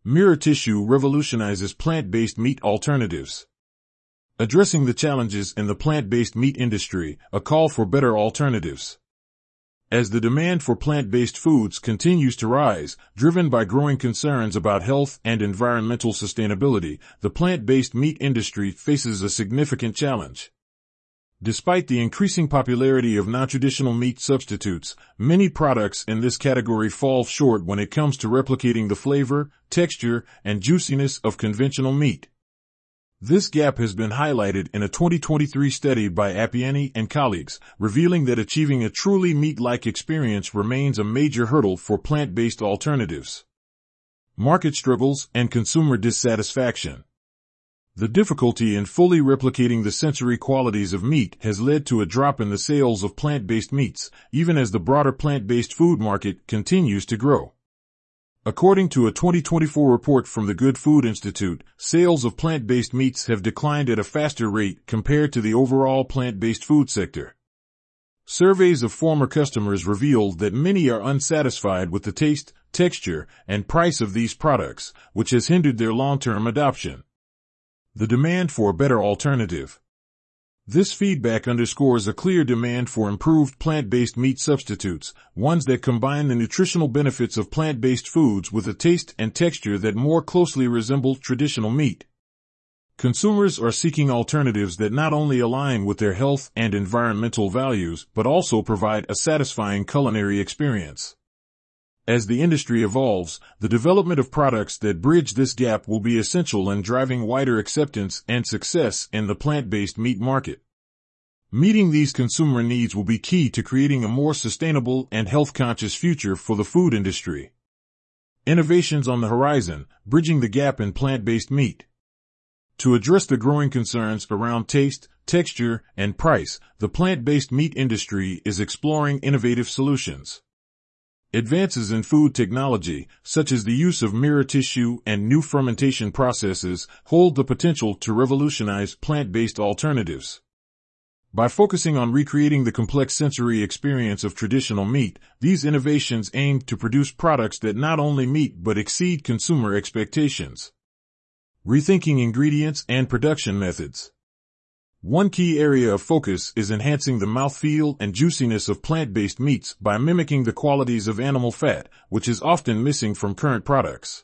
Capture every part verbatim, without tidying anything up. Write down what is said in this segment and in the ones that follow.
Mirror Tissue revolutionizes plant-based meat alternatives. Addressing the challenges in the plant-based meat industry, a call for better alternatives. As the demand for plant-based foods continues to rise, driven by growing concerns about health and environmental sustainability, the plant-based meat industry faces a significant challenge. Despite the increasing popularity of non-traditional meat substitutes, many products in this category fall short when it comes to replicating the flavor, texture, and juiciness of conventional meat. This gap has been highlighted in a twenty twenty-three study by Appiani and colleagues, revealing that achieving a truly meat-like experience remains a major hurdle for plant-based alternatives. Market struggles and consumer dissatisfaction. The difficulty in fully replicating the sensory qualities of meat has led to a drop in the sales of plant-based meats, even as the broader plant-based food market continues to grow. According to a twenty twenty-four report from the Good Food Institute, sales of plant-based meats have declined at a faster rate compared to the overall plant-based food sector. Surveys of former customers revealed that many are unsatisfied with the taste, texture, and price of these products, which has hindered their long-term adoption. The demand for a better alternative. This feedback underscores a clear demand for improved plant-based meat substitutes, ones that combine the nutritional benefits of plant-based foods with a taste and texture that more closely resemble traditional meat. Consumers are seeking alternatives that not only align with their health and environmental values, but also provide a satisfying culinary experience. As the industry evolves, the development of products that bridge this gap will be essential in driving wider acceptance and success in the plant-based meat market. Meeting these consumer needs will be key to creating a more sustainable and health-conscious future for the food industry. Innovations on the horizon, bridging the gap in plant-based meat. To address the growing concerns around taste, texture, and price, the plant-based meat industry is exploring innovative solutions. Advances in food technology, such as the use of mirror tissue and new fermentation processes, hold the potential to revolutionize plant-based alternatives. By focusing on recreating the complex sensory experience of traditional meat, these innovations aim to produce products that not only meet but exceed consumer expectations. Rethinking ingredients and production methods. One key area of focus is enhancing the mouthfeel and juiciness of plant-based meats by mimicking the qualities of animal fat, which is often missing from current products.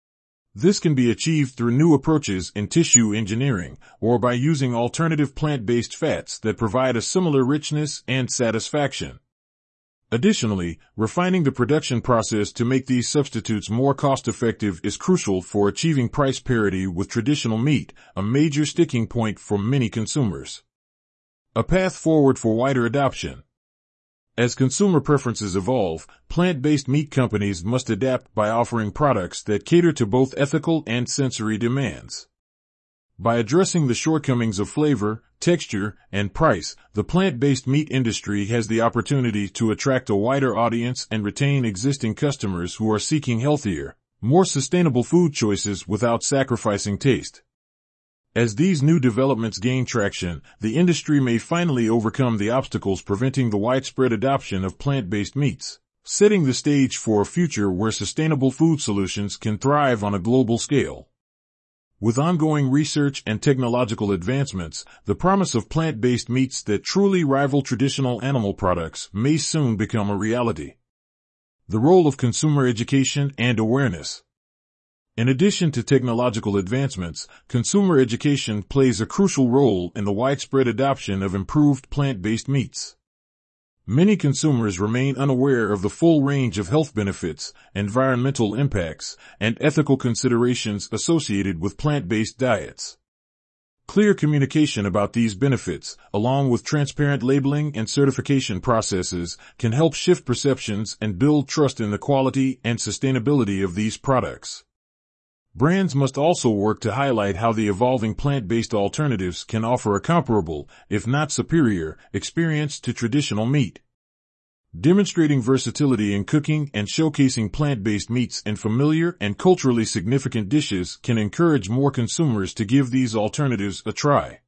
This can be achieved through new approaches in tissue engineering, or by using alternative plant-based fats that provide a similar richness and satisfaction. Additionally, refining the production process to make these substitutes more cost-effective is crucial for achieving price parity with traditional meat, a major sticking point for many consumers. A path forward for wider adoption. As consumer preferences evolve, plant-based meat companies must adapt by offering products that cater to both ethical and sensory demands. By addressing the shortcomings of flavor, texture, and price, the plant-based meat industry has the opportunity to attract a wider audience and retain existing customers who are seeking healthier, more sustainable food choices without sacrificing taste. As these new developments gain traction, the industry may finally overcome the obstacles preventing the widespread adoption of plant-based meats, setting the stage for a future where sustainable food solutions can thrive on a global scale. With ongoing research and technological advancements, the promise of plant-based meats that truly rival traditional animal products may soon become a reality. The role of consumer education and awareness. In addition to technological advancements, consumer education plays a crucial role in the widespread adoption of improved plant-based meats. Many consumers remain unaware of the full range of health benefits, environmental impacts, and ethical considerations associated with plant-based diets. Clear communication about these benefits, along with transparent labeling and certification processes, can help shift perceptions and build trust in the quality and sustainability of these products. Brands must also work to highlight how the evolving plant-based alternatives can offer a comparable, if not superior, experience to traditional meat. Demonstrating versatility in cooking and showcasing plant-based meats in familiar and culturally significant dishes can encourage more consumers to give these alternatives a try.